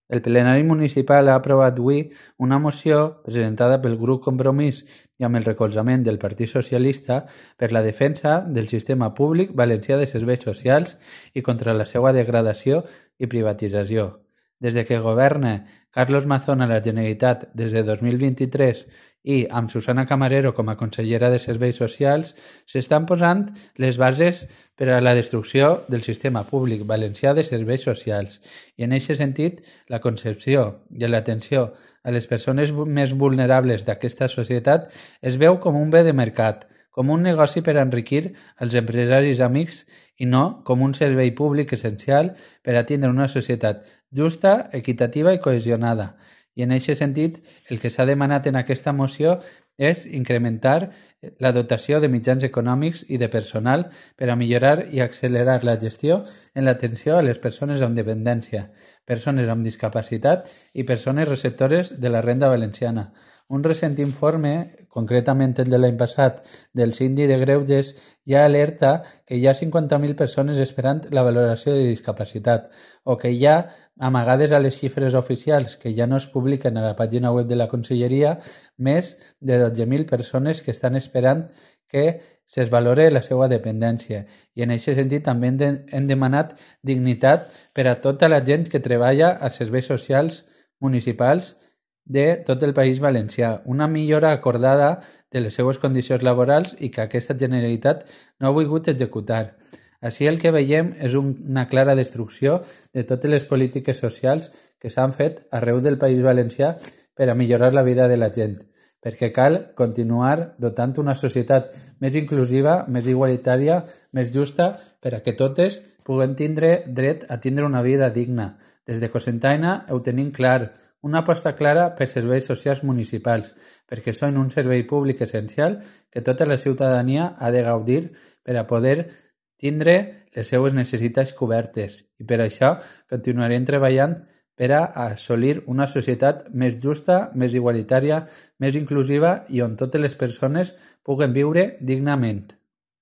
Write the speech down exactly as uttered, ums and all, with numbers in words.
El plenari municipal ha aprovat avui una moció presentada pel Grup Compromís i amb el recolzament del Partit Socialista per la defensa del sistema públic valencià de serveis socials i contra la seva degradació i privatització. Des de que governa Carlos Mazón a la Generalitat des de dos mil vint-i-tres i amb Susana Camarero com a consellera de Serveis Socials, s'estan posant les bases per a la destrucció del sistema públic valencià de serveis socials i, en aquest sentit, la concepció i l'atenció a les persones més vulnerables d'aquesta societat es veu com un bé de mercat, com un negoci per enriquir els empresaris amics i no com un servei públic essencial per a tindre una societat justa, equitativa i cohesionada. I en aquest sentit, el que s'ha demanat en aquesta moció és incrementar la dotació de mitjans econòmics i de personal per a millorar i accelerar la gestió en l'atenció a les persones amb dependència, persones amb discapacitat i persones receptores de la renda valenciana. Un recent informe, concretament el de l'any passat, del síndic de Greuges, ja alerta que hi ha cinquanta mil persones esperant la valoració de discapacitat o que hi ha, amagades a les xifres oficials que ja no es publiquen a la pàgina web de la Conselleria, més de dotze mil persones que estan esperant que se's valore la seva dependència. I en aquest sentit també hem demanat dignitat per a tota la gent que treballa a serveis socials municipals de tot el País Valencià, una millora acordada de les seues condicions laborals i que aquesta Generalitat no ha volgut executar. Així el que veiem és una clara destrucció de totes les polítiques socials que s'han fet arreu del País Valencià per a millorar la vida de la gent, perquè cal continuar dotant una societat més inclusiva, més igualitària, més justa, per a que totes puguem tindre dret a tindre una vida digna. Des de Cocentaina ho tenim clar, una aposta clara per serveis socials municipals, perquè són un servei públic essencial que tota la ciutadania ha de gaudir per a poder tindre les seues necessitats cobertes. I per això continuarem treballant per a assolir una societat més justa, més igualitària, més inclusiva i on totes les persones puguen viure dignament.